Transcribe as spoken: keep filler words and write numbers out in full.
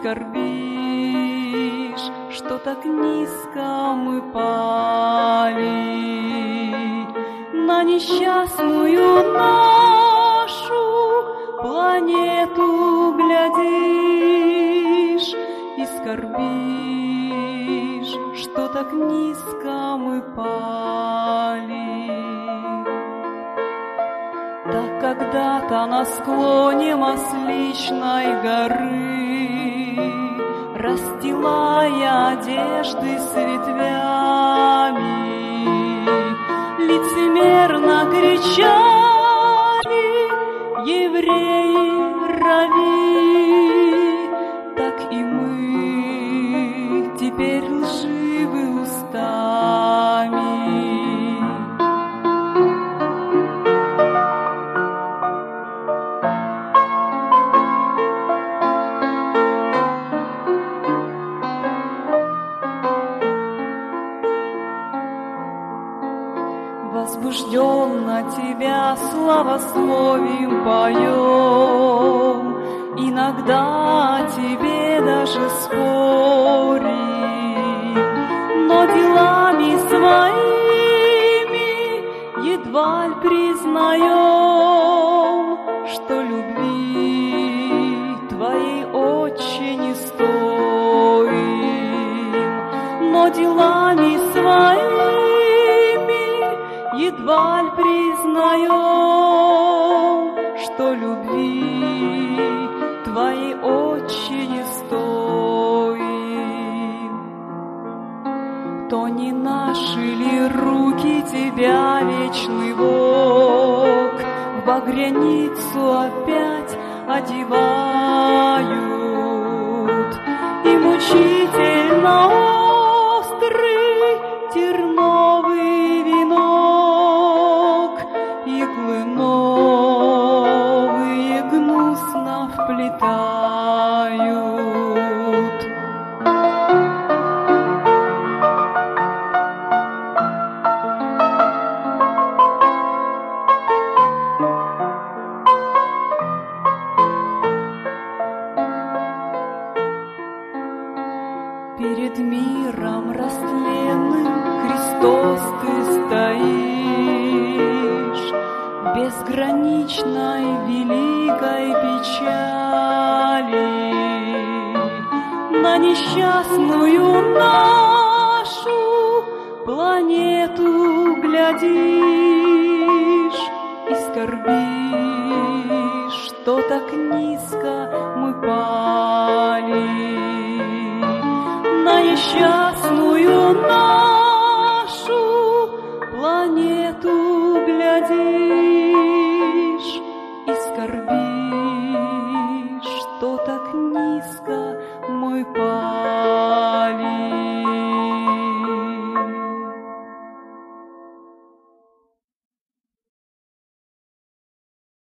скорбишь, что так низко мы пали, на несчастную нашу планету глядишь и скорбишь, что так низко мы пали. Так когда-то на склоне Масличной горы, расстилая одежды с ветвями, лицемерно кричали: евреи, рави! Так и мы теперь лживы устами. Возбужденно тебя славословием поем, иногда тебе даже спорим, но делами своими едва ли признаем, что любви твоей отче не стоим, но делами своими едва ли признаем, что любви твоей отче не стоим. То не наши ли руки тебя, вечный Бог, в багряницу опять одевают, и мучительно острый терновый венок иглы новые гнусно вплетают. Перед миром растленным Христос ты стоишь, в безграничной великой печали, на несчастную нашу планету глядишь и скорбишь, что так низко мы пали, на несчастную нашу планету глядишь и скорбишь.